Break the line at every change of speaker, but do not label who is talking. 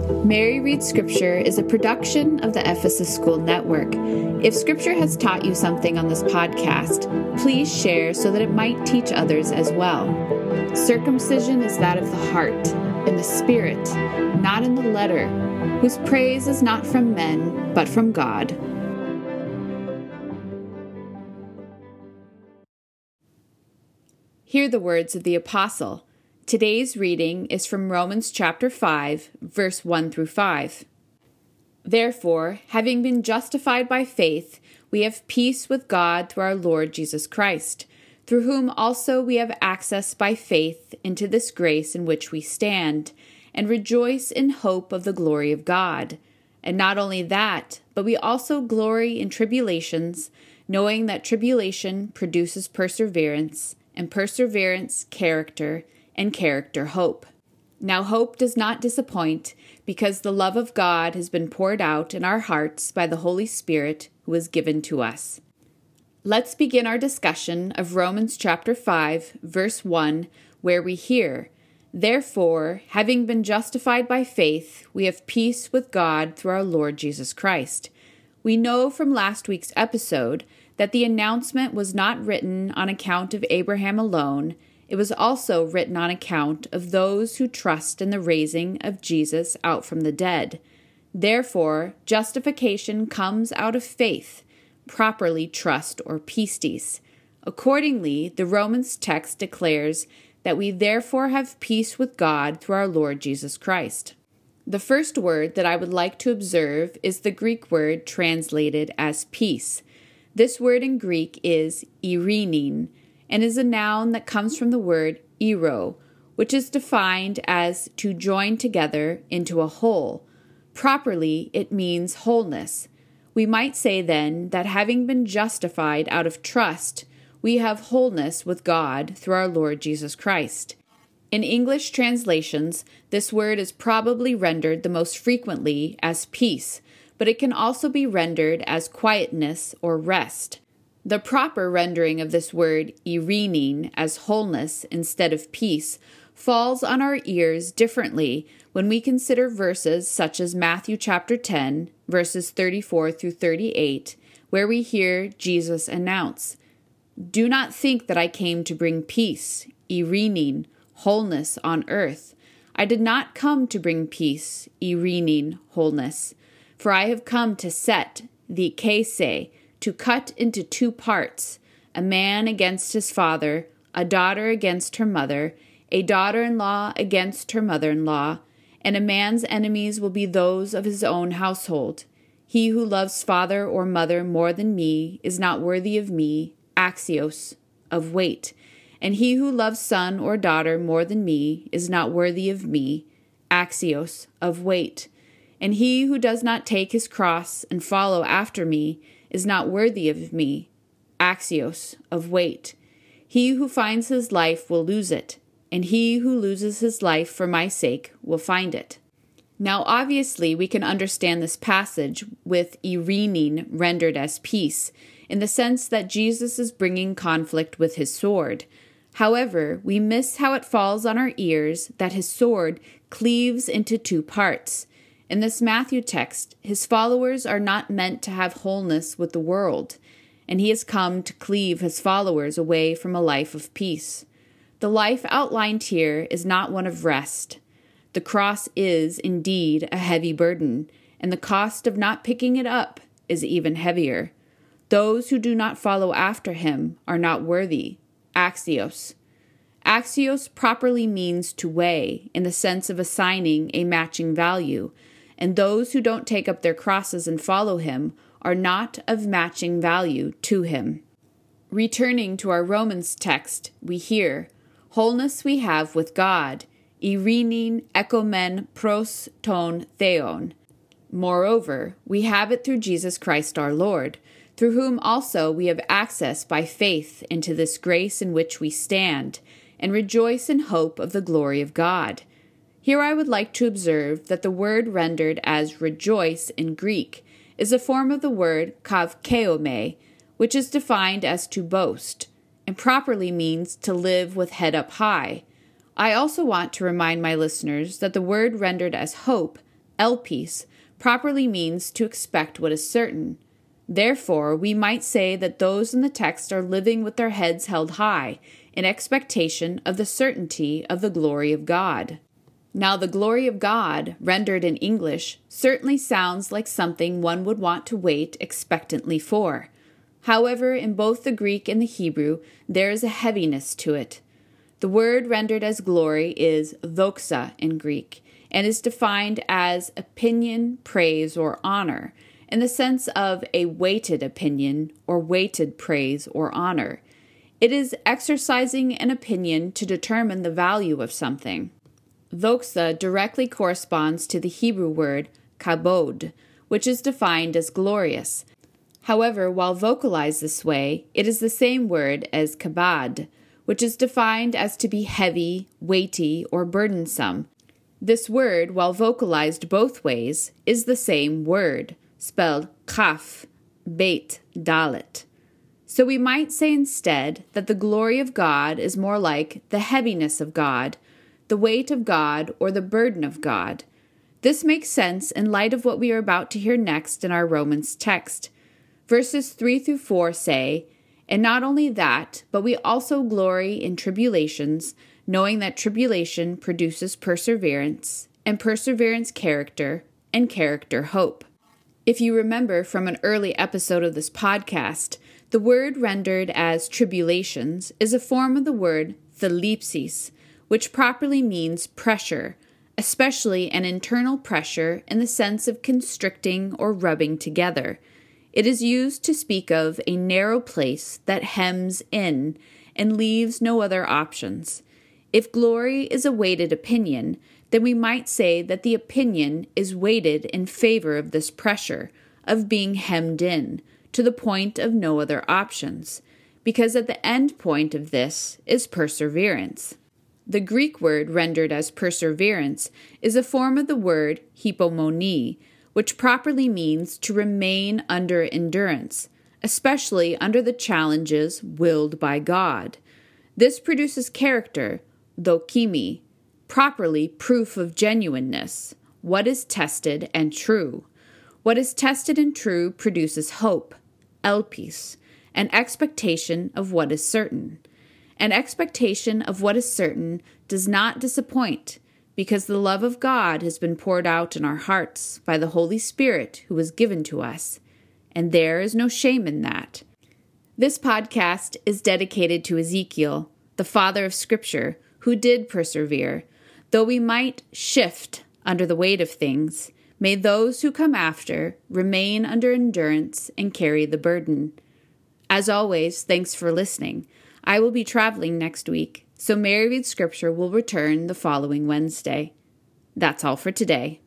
Mary Reads Scripture is a production of the Ephesus School Network. If Scripture has taught you something on this podcast, please share so that it might teach others as well. Circumcision is that of the heart, in the spirit, not in the letter, whose praise is not from men, but from God. Hear the words of the Apostle. Today's reading is from Romans chapter 5, verse 1 through 5. Therefore, having been justified by faith, we have peace with God through our Lord Jesus Christ, through whom also we have access by faith into this grace in which we stand, and rejoice in hope of the glory of God. And not only that, but we also glory in tribulations, knowing that tribulation produces perseverance, and perseverance, character, and character, hope. Now hope does not disappoint, because the love of God has been poured out in our hearts by the Holy Spirit who is given to us. Let's begin our discussion of Romans chapter 5, verse 1, where we hear, Therefore, having been justified by faith, we have peace with God through our Lord Jesus Christ. We know from last week's episode that the announcement was not written on account of Abraham alone. It was also written on account of those who trust in the raising of Jesus out from the dead. Therefore, justification comes out of faith, properly trust or pistis. Accordingly, the Romans text declares that we therefore have peace with God through our Lord Jesus Christ. The first word that I would like to observe is the Greek word translated as peace. This word in Greek is eirenein, and is a noun that comes from the word eiro, which is defined as to join together into a whole. Properly, it means wholeness. We might say then that having been justified out of trust, we have wholeness with God through our Lord Jesus Christ. In English translations, this word is probably rendered the most frequently as peace, but it can also be rendered as quietness or rest. The proper rendering of this word eirenein as wholeness instead of peace falls on our ears differently when we consider verses such as Matthew chapter 10, verses 34 through 38, where we hear Jesus announce, Do not think that I came to bring peace, eirenein, wholeness on earth. I did not come to bring peace, eirenein, wholeness, for I have come to set the kaise, to cut into two parts, a man against his father, a daughter against her mother, a daughter-in-law against her mother-in-law, and a man's enemies will be those of his own household. He who loves father or mother more than me is not worthy of me, axios, of weight, and he who loves son or daughter more than me is not worthy of me, axios, of weight, and he who does not take his cross and follow after me is not worthy of me, axios, of weight. He who finds his life will lose it, and he who loses his life for my sake will find it. Now obviously we can understand this passage with eirenein rendered as peace, in the sense that Jesus is bringing conflict with his sword. However, we miss how it falls on our ears that his sword cleaves into two parts. In this Matthew text, his followers are not meant to have wholeness with the world, and he has come to cleave his followers away from a life of peace. The life outlined here is not one of rest. The cross is, indeed, a heavy burden, and the cost of not picking it up is even heavier. Those who do not follow after him are not worthy, axios. Axios properly means to weigh, in the sense of assigning a matching value, and those who don't take up their crosses and follow him are not of matching value to him. Returning to our Romans text, we hear, Wholeness we have with God, eirenein ekomen pros ton theon. Moreover, we have it through Jesus Christ our Lord, through whom also we have access by faith into this grace in which we stand, and rejoice in hope of the glory of God. Here I would like to observe that the word rendered as rejoice in Greek is a form of the word kavkeome, which is defined as to boast, and properly means to live with head up high. I also want to remind my listeners that the word rendered as hope, elpis, properly means to expect what is certain. Therefore, we might say that those in the text are living with their heads held high, in expectation of the certainty of the glory of God. Now, the glory of God, rendered in English, certainly sounds like something one would want to wait expectantly for. However, in both the Greek and the Hebrew, there is a heaviness to it. The word rendered as glory is doxa in Greek, and is defined as opinion, praise, or honor, in the sense of a weighted opinion or weighted praise or honor. It is exercising an opinion to determine the value of something. Doxa directly corresponds to the Hebrew word kabod, which is defined as glorious. However, while vocalized this way, it is the same word as kabad, which is defined as to be heavy, weighty, or burdensome. This word, while vocalized both ways, is the same word, spelled kaf, beit, dalet. So we might say instead that the glory of God is more like the heaviness of God, the weight of God, or the burden of God. This makes sense in light of what we are about to hear next in our Romans text. Verses 3 through 4 say, "And not only that, but we also glory in tribulations, knowing that tribulation produces perseverance, and perseverance character, and character hope." If you remember from an early episode of this podcast, the word rendered as tribulations is a form of the word thalipsis, which properly means pressure, especially an internal pressure in the sense of constricting or rubbing together. It is used to speak of a narrow place that hems in and leaves no other options. If glory is a weighted opinion, then we might say that the opinion is weighted in favor of this pressure, of being hemmed in, to the point of no other options, because at the end point of this is perseverance. The Greek word rendered as perseverance is a form of the word hypomone, which properly means to remain under endurance, especially under the challenges willed by God. This produces character, dokimi, properly proof of genuineness, what is tested and true. What is tested and true produces hope, elpis, an expectation of what is certain. An expectation of what is certain does not disappoint, because the love of God has been poured out in our hearts by the Holy Spirit who was given to us, and there is no shame in that. This podcast is dedicated to Ezekiel, the father of Scripture, who did persevere. Though we might shift under the weight of things, may those who come after remain under endurance and carry the burden. As always, thanks for listening. I will be traveling next week, so Mary Reads Scripture will return the following Wednesday. That's all for today.